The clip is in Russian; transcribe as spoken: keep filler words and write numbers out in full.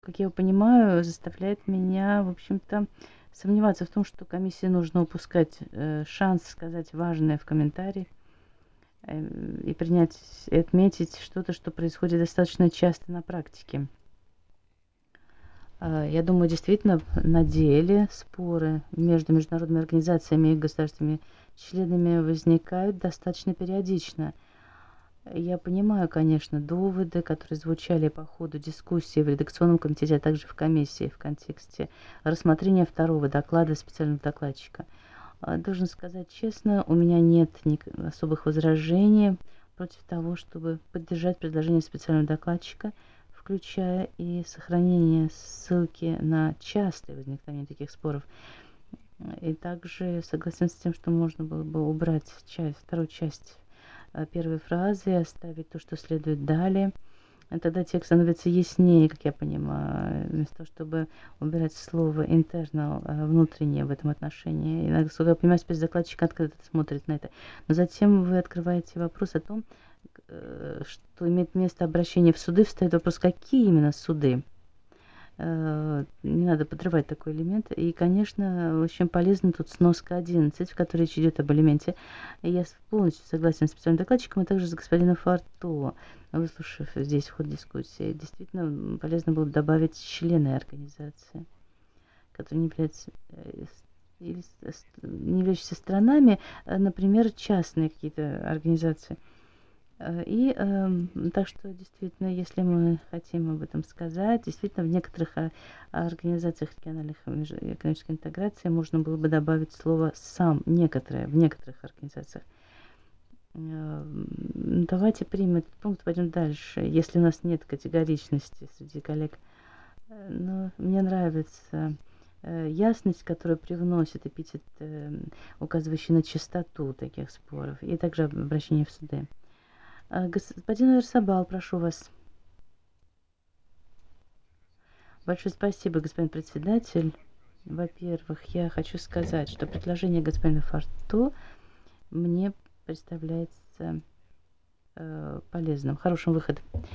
как я понимаю, заставляет меня, в общем-то, сомневаться в том, что комиссии нужно упускать э, шанс сказать важное в комментарии э, и принять и отметить что-то, что происходит достаточно часто на практике. А, Я думаю, действительно, на деле споры между международными организациями и государственными членами возникают достаточно периодично. Я понимаю, конечно, доводы, которые звучали по ходу дискуссии в редакционном комитете, а также в комиссии в контексте рассмотрения второго доклада специального докладчика. А, Должен сказать честно, у меня нет ник- особых возражений против того, чтобы поддержать предложение специального докладчика, включая и сохранение ссылки на частое возникновение таких споров. И также согласен с тем, что можно было бы убрать часть, вторую часть э, первой фразы и оставить то, что следует далее. И тогда текст становится яснее, как я понимаю, вместо того, чтобы убирать слово internal, э, внутреннее в этом отношении. И, насколько я понимаю, спецдокладчик открыто смотрит на это. Но затем вы открываете вопрос о том, э, что имеет место обращение в суды. Встает вопрос, какие именно суды. Э, Не надо подрывать такой элемент. И, конечно, очень полезна тут сноска одиннадцать, в которой речь идет об элементе. И я с- полностью согласен с специальным докладчиком, и также с господином Фарто, выслушав здесь ход дискуссии. Действительно, м, полезно было бы добавить члены организации, которые не являются э, с- или с- с- не являющиеся странами, а, например, частные какие-то организации. Э, И эм, так что действительно, если мы хотим об этом сказать, действительно в некоторых а, организациях региональных меж- экономической интеграции можно было бы добавить слово «сам», некоторые, в некоторых организациях. Эм, Давайте примем этот пункт, пойдем дальше, если у нас нет категоричности среди коллег. Э, Но мне нравится э, ясность, которую привносит эпитет, э, указывающий на чистоту таких споров, и также обращение в суды. А, Господин Арсабал, прошу вас. Большое спасибо, господин председатель. Во-первых, я хочу сказать, что предложение господина Фарту мне представляется э, полезным, хорошим выходом.